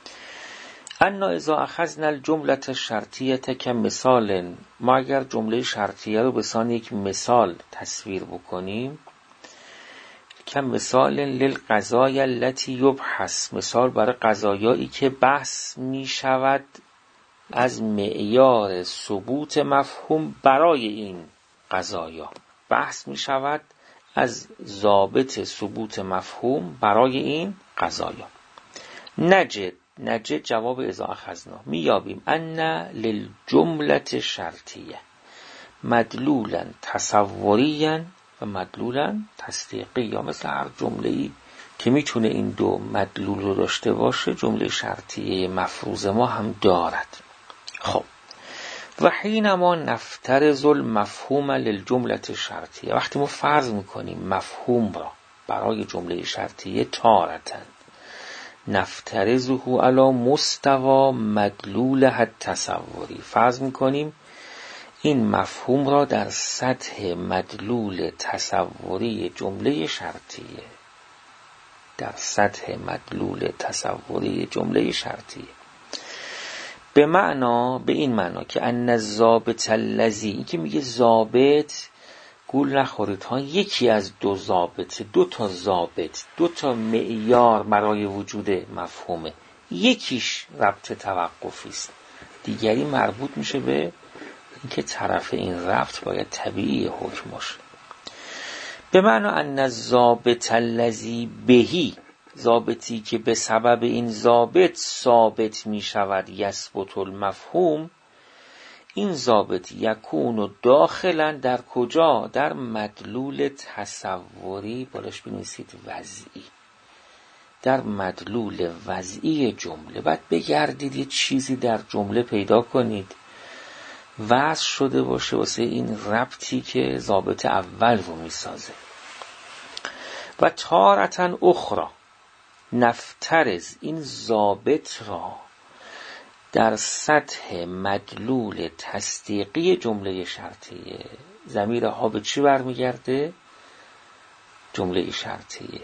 انا اذا اخذنا الجمله الشرطیه کمثال، ما اگر جمله شرطیه رو به عنوان یک مثال تصویر بکنیم، کمثال للقضایا التي یبحث، مثال برای قضایایی که بحث می شود از معیار ثبوت مفهوم برای این قضایا، بحث می شود از ضابط ثبوت مفهوم برای این قضایا. نجد، نجد جواب اذا اخذنا، میابیم ان للجمله شرطیه مدلولا تصوریا و مدلولا تصدیقی، یا مثل هر جمله‌ای که میتونه این دو مدلول رو داشته باشه، جمله شرطیه مفروض ما هم دارد. خب و حینما نفترض المفهوم للجمله شرطیه، وقتی ما فرض میکنیم مفهوم را برای جمله شرطیه تارتن نفترضه علی مستوی مدلولها التصوری، فرض میکنیم این مفهوم را در سطح مدلول تصوری جمله شرطیه، در سطح مدلول تصوری جمله شرطیه. به معنا، به این معنا که ان الضابط الذی، این که میگه ضابط، گول نخورید ها، یکی از دو ضابط، دو تا ضابط، دو تا معیار برای وجود مفهومه، یکیش ربط توقفی است، دیگری مربوط میشه به اینکه طرف این ربط باید طبیعی حکم باشه. به معنا ان الضابط الذی بهی، ضابطی که به سبب این ضابط ثابت می شود یثبت المفهوم، این ضابط یکون داخلا در کجا؟ در مدلول تصوری، بالاش بنویسید وضعی، در مدلول وضعی جمله. بعد بگردید یه چیزی در جمله پیدا کنید وضع شده باشه واسه این ربطی که ضابط اول رو می سازه. و تارتن اخرى نفترض این ضابط را در سطح مدلول تصدیقی جمله شرطیه، ضمیر ها به چی برمیگرده؟ جمله شرطیه.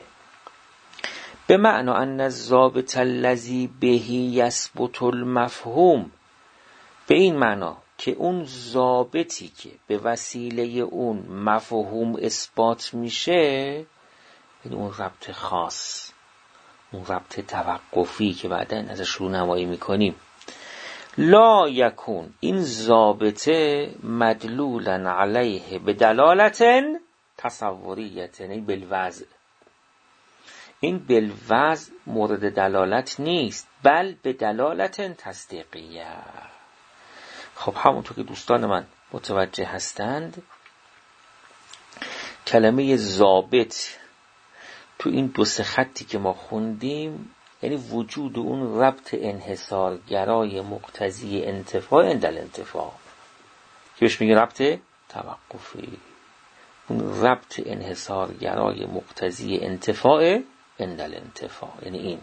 به معنا ان الضابط الذی بهی یثبت المفهوم، به این معنا که اون ضابطی که به وسیله اون مفهوم اثبات میشه، اون ربط خاص، اون ربط توقفی که بعدا ازش رونمایی میکنیم، لا یکون، این ضابطه مدلولا علیه به دلالت تصوریت، یعنی بالوضع، این بالوضع مورد دلالت نیست، بل به دلالت تصدیقیه. خب همونطور که دوستان من متوجه هستند، کلمه ضابط تو این دو سه خطی که ما خوندیم یعنی وجود اون ربط انحصارگرای مقتضی انتفاع اندل انتفاع، که بهش میگه ربط توقفی، اون ربط انحصارگرای مقتضی انتفاع اندل انتفاع، یعنی این.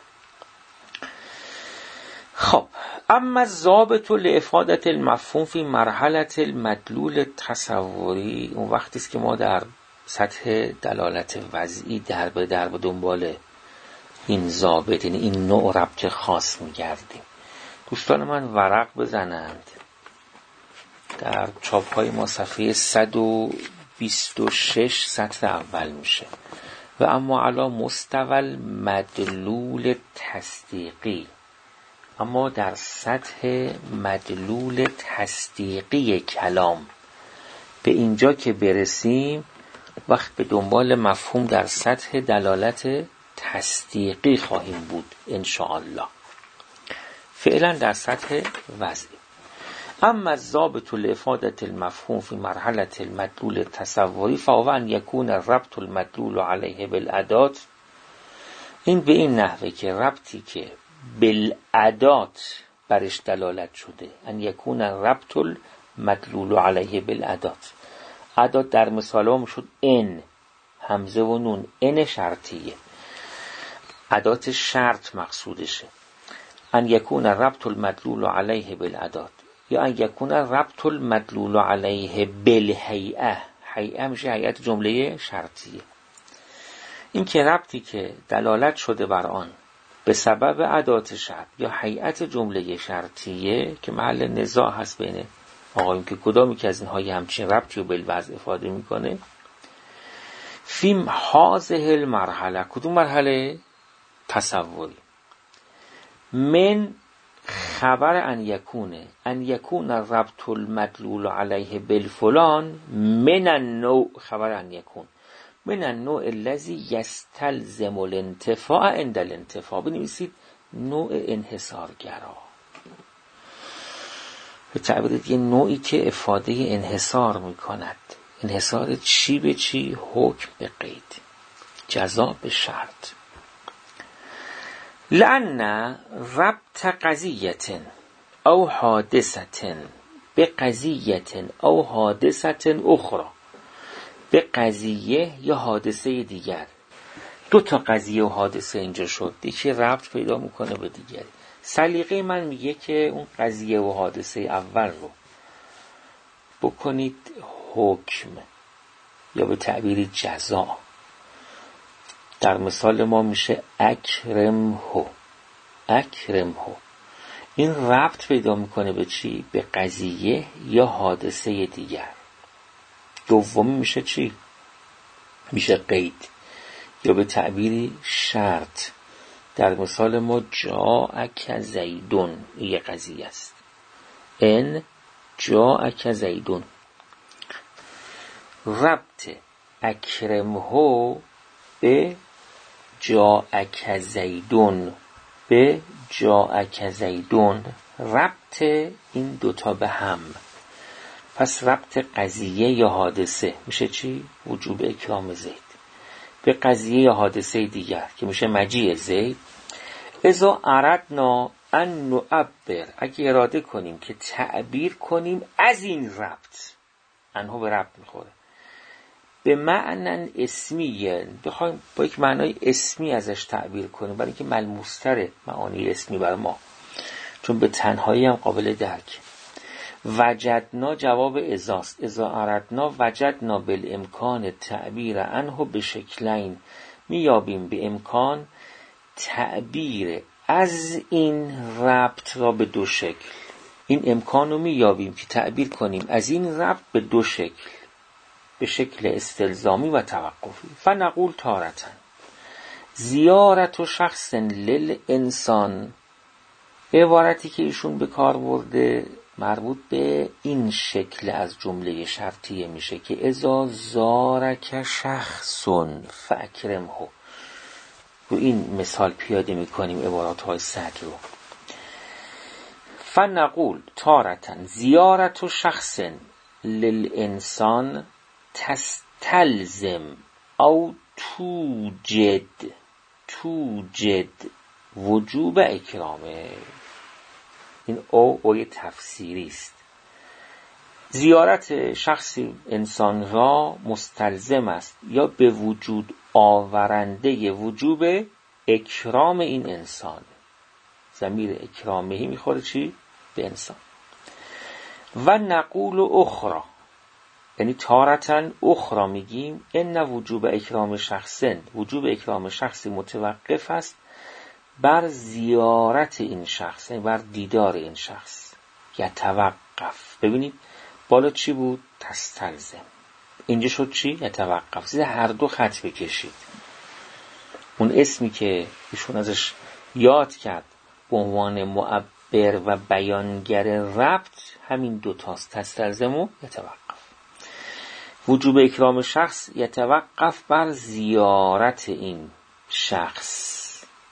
خب اما ضابط لافادة المفهوم فی مرحله المدلول تصوری، اون وقتی است که ما در سطح دلالت وضعی در به در به دنبال این ضابط، یعنی این نوع ربط خاص میگردیم. دوستان من ورق بزنند، در چاپ های ما صفحه صد و بیست و شش سطر اول میشه. و اما علی مستوی مدلول تصدیقی، اما در سطح مدلول تصدیقی کلام، به اینجا که برسیم وقت به دنبال مفهوم در سطح دلالت تصدیقی خواهیم بود انشاءالله. فعلا در سطح وضعی. اما الضابط لافادة المفهوم فی مرحله المدلول التصوری فهو ان یکون ربط المدلول علیه بالادات، این به این نحوه که ربطی که بالادات برش دلالت شده، ان یکون ربط المدلول علیه بالادات، ادات در مثال هم شد ان، همزه و نون، ان شرطیه، ادات شرط مقصودشه، ان یکون ربط المدلول علیه بالادات، یا ان یکون ربط المدلول علیه بالهیئه، هیئه میشه هیئت جمله شرطیه. این که ربطی که دلالت شده بر آن به سبب ادات شرط یا هیئت جمله شرطیه که محل نزاع هست بین آقایون که کدامی که از اینها همچین ربطی رو بالوضع افاده میکنه، فیم هذه المرحله، کدوم مرحله؟ تصوری. من خبر ان یکونه ان یکون ربط المدلول علیه بالفلان من النوع، خبر ان یکون من النوع الذی یستلزم الانتفاع عند الانتفاع. بنویسید نوع انحصارگرا، به تعبیر یه نوعی که افاده انحصار میکند. انحصار چی به چی؟ حکم به قید، جزا به شرط. لأن ربط قضیة او حادثة به قضیة او حادثة اخرى، به قضیه یا حادثه دیگر. دو تا قضیه و حادثه اینجا شد، یکی ربط پیدا میکنه به دیگری. سلیقه من میگه که اون قضیه و حادثه اول رو بکنید حکم یا به تعبیری جزا. در مثال ما میشه اکرمهو، اکرمهو. این ربط پیدا میکنه به چی؟ به قضیه یا حادثه دیگر. دومی میشه چی؟ میشه قید یا به تعبیری شرط. در مثال ما جاءک زیدون، یه قضیه است. ان جاءک زیدون. ربط اکرمهو به جاءک زیدون، به جاءک زیدون، ربط این دوتا به هم. پس ربط قضیه یا حادثه میشه چی؟ وجوب اکرام زید به قضیه یا حادثه دیگر که میشه مجیء زید. اذا اردنا ان نعبر، اگه اراده کنیم که تعبیر کنیم از این ربط، انها به ربط میخوره، به معنی اسمیه، بخوایم با یک معنای اسمی ازش تعبیر کنیم برای اینکه ملموستره معانی اسمی بر ما، چون به تنهایی هم قابل درک. وجدنا جواب ازاست. اذا اردنا وجدنا بالامکان تعبیر عنه به شکلین، میابیم به امکان تعبیر از این ربط را به دو شکل. این امکان رو میابیم که تعبیر کنیم از این ربط به دو شکل، به شکل استلزامی و توقفی. فنقول تارتن زیارت و شخص للانسان، عبارتی که ایشون به کار برده مربوط به این شکل از جمله شرطیه میشه که اذا زارک شخصون فاکرمهو. رو این مثال پیاده میکنیم عبارات های صدر رو. فنقول تارتن زیارت و شخص للانسان تستلزم او توجد توجد وجوب اکرامه. این او اوی تفسیری است. زیارت شخصی انسان را مستلزم است یا به وجود آورنده وجوب اکرام این انسان. ضمیر اکرامهی میخوره چی؟ به انسان. و نقول اخرى، یعنی تارتن اخرى میگیم ان وجوب اکرام شخصن، وجوب اکرام شخصی متوقف است بر زیارت این شخص، یعنی بر دیدار این شخص. یتوقف، ببینید بالا چی بود؟ تستلزم. اینجا شد چی؟ یتوقف. زیر هر دو خط بکشید. اون اسمی که ایشون ازش یاد کرد به عنوان معبر و بیانگر ربط همین دوتاست، تستلزم و یتوقف. وجوب اکرام شخص یتوقف بر زیارت این شخص.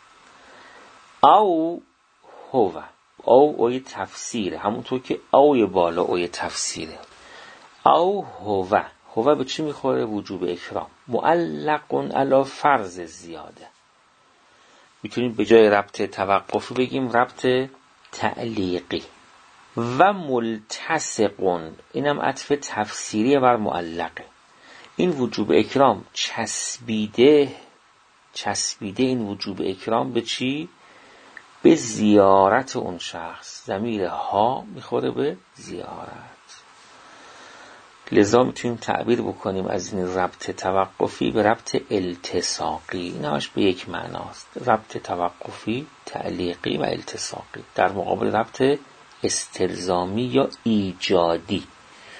او هو، او اوی تفسیره، همونطور که اوی بالا اوی تفسیره. او هو، هو به چی میخوره؟ وجوب اکرام. معلق علی فرض زیاده. میتونیم به جای ربط توقفی بگیم ربط تعلیقی. و ملتصق، اینم عطف تفسیری بر معلقه. این وجوب اکرام چسبیده چسبیده این وجوب اکرام به چی؟ به زیارت اون شخص. ضمیر ها میخوره به زیارت. لذا میتونیم تعبیر بکنیم از این ربط توقفی به ربط التصاقی. این همش به یک معناست. ربط توقفی، تعلیقی و التصاقی در مقابل ربط استلزامی یا ایجادی.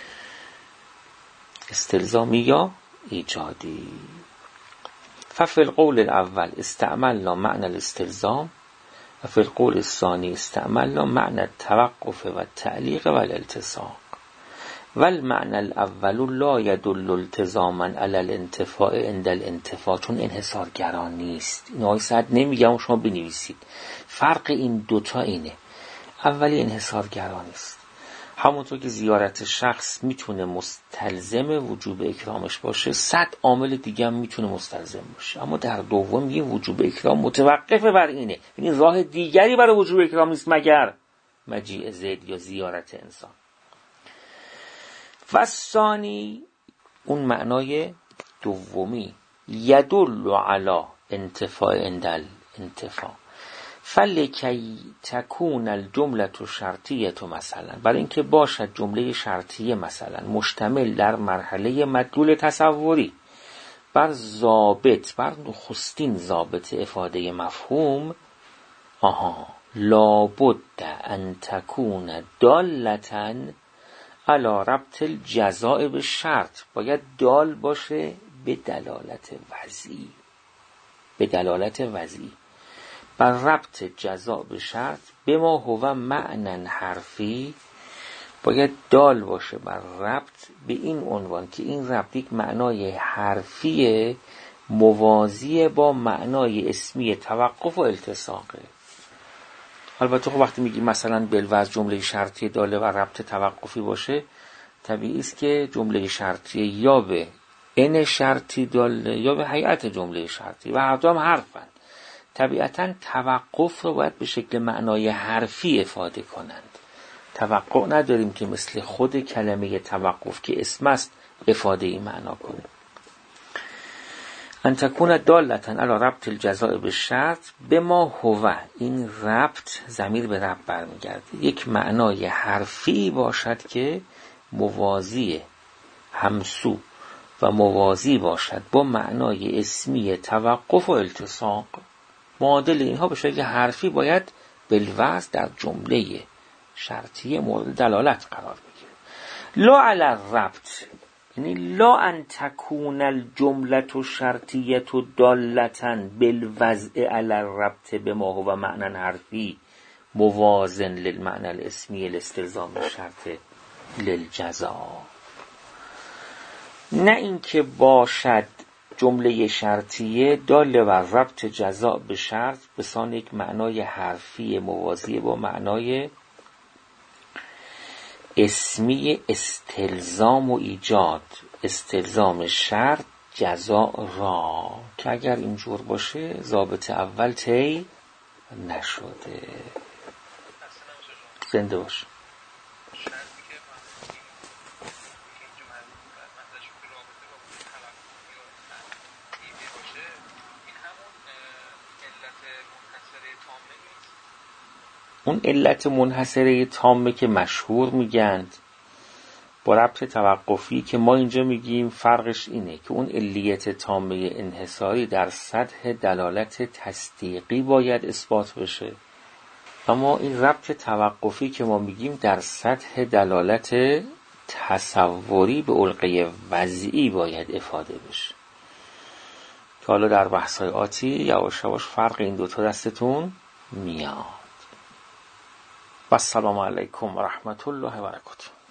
استلزامی یا ایجادی. ففي القول الاول استعملنا معنى الاستلزام و فی القول الثانی استعملنا معنى التوقف و التعلیق و الالتصاق. والمعنى الاول لا يدل التزاما على الانتفاع عند الانتفاع، چون انحصارگرا نیست. این آیه صد نمیگم شما بنویسید. فرق این دوتا اینه. اولی انحصارگرا نیست، همونطور که زیارت شخص میتونه مستلزم وجوب اکرامش باشه، صد عامل دیگه هم میتونه مستلزم باشه. اما در دوم میگیم وجوب اکرام متوقف بر اینه، یعنی راه دیگری برای وجوب اکرام نیست مگر مجیء زید یا زیارت انسان. و ثانی، اون معنای دومی، یدل علی انتفاع عند الانتفاع، فلکی تکون الجمله شرطیه مثلا، برای اینکه باشد جمله شرطیه مثلا مشتمل در مرحله مدلول تصوری بر ضابط، بر نخستین ضابط افاده مفهوم، آها لابد ان تکون دالتا علی ربط الجزاء به شرط، باید دال باشه به دلالت وضعی، به دلالت وضعی بر ربط جزاء به شرط. به ما هو معنی حرفی، باید دال باشه بر ربط به این عنوان که این ربط یک معنای حرفی موازی با معنای اسمی توقف و التصاقه. البته خب وقتی میگی مثلا بالوضع جمله شرطی داله و ربط توقفی باشه، طبیعی است که جمله شرطی یا به ان شرطی داله یا به هیئت جمله شرطی و هر دو هم حرفند. طبیعتاً توقف رو باید به شکل معنای حرفی افاده کنند. توقع نداریم که مثل خود کلمه توقف که اسم است افاده ای معنا کنه. ان تکون دالتا علی ربط الجزاء به شرط به ما هو، این ربط ضمیر به ربط برمیگرده، یک معنای حرفی باشد که موازی، همسو و موازی باشد با معنای اسمی توقف و التصاق. معادل اینها به شکل حرفی باید بالوضع در جمله شرطی مورد دلالت قرار بگیره. لا علی الربط، یعنی لا ان تکون الجمله شرطیه دالتا بالوضع علی الربط بما هو معنی حرفی موازن للمعنی الاسمی الاستلزام شرط للجزاء. نه اینکه باشد جمله شرطیه دال بر ربط جزاء به شرط به سان یک معنای حرفی موازی با معنای اسمی استلزام و ایجاد، استلزام شرط جزاء را، که اگر اینجور باشه ضابط اول طی نشده. زنده باش. اون علت منحصره تامه که مشهور میگند با ربط توقفی که ما اینجا میگیم فرقش اینه که اون علیت تامه انحصاری در سطح دلالت تصدیقی باید اثبات بشه، اما این ربط توقفی که ما میگیم در سطح دلالت تصوری به علقه وضعی باید افاده بشه. که حالا در بحث‌های آتی یواش یواش فرق این دوتا دستتون میاد. و السلام علیکم و رحمت الله و برکاته.